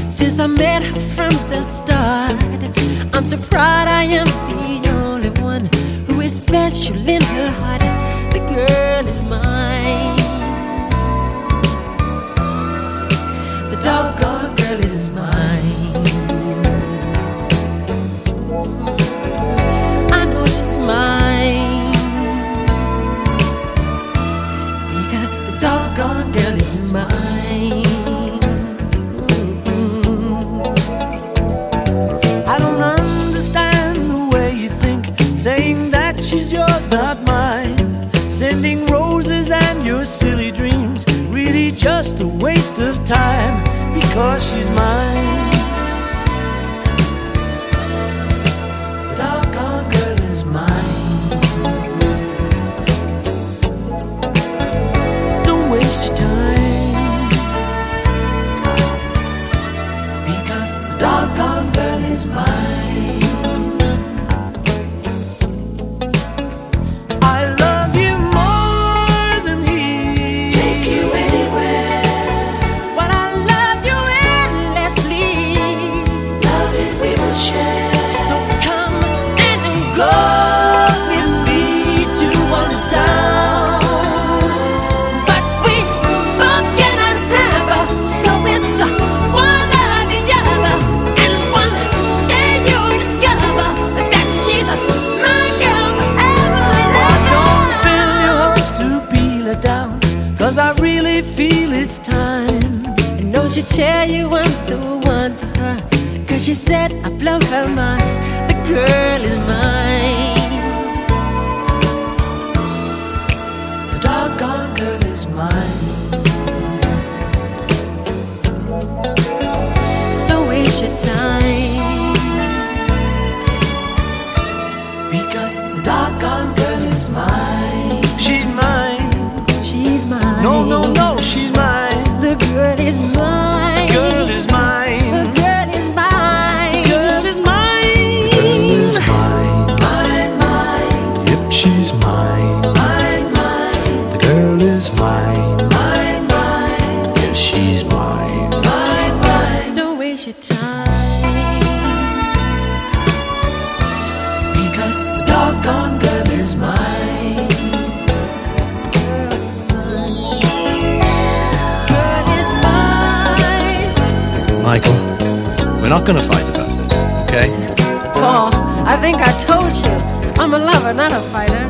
since I met her from the start. I'm so proud I am the only one who is special in her heart. The girl is mine. The doggone girl is mine. I know she's mine, because the doggone girl is mine. I don't understand the way you think, saying that she's yours, not mine. Sending roses and your silly dreams, really just a waste of time, because she's mine. The doggone girl is mine. Don't waste your time, because the doggone girl is mine. I love you more than he. Take you anywhere, but I love you endlessly. Love it we will share. So come and go with me to one town, but we both cannot have, so it's one or the other. And one day you'll discover that she's my girl forever and ever. Don't fill your hopes to peel it down, 'cause I really feel it's time. And don't she tell you I'm the one for her, 'cause she said I blow her mind. The girl is mine. The doggone girl is mine. Don't waste your time, Because the doggone girl is mine. She's mine. she's mine. No, no, no, she's mine. The girl is mine. Girl is mine. The girl is mine. Girl is mine. Girl is mine. Mine, mine, Yep, she's mine. mine, mine, The girl is mine. mine, mine, Yes, she's mine. mine, mine. Don't waste your time, Because the doggone girl is mine. girl is mine. Michael, we're not gonna fight about this, okay? Paul, I think I told you, I'm a lover, not a fighter.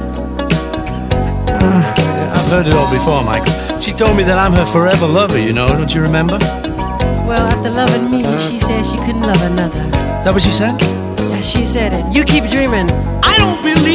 I've heard it all before, Michael. She told me that I'm her forever lover, you know, don't you remember? Well, after loving me, she said she couldn't love another. Is that what she said? Yeah, she said it. You keep dreaming. I don't believe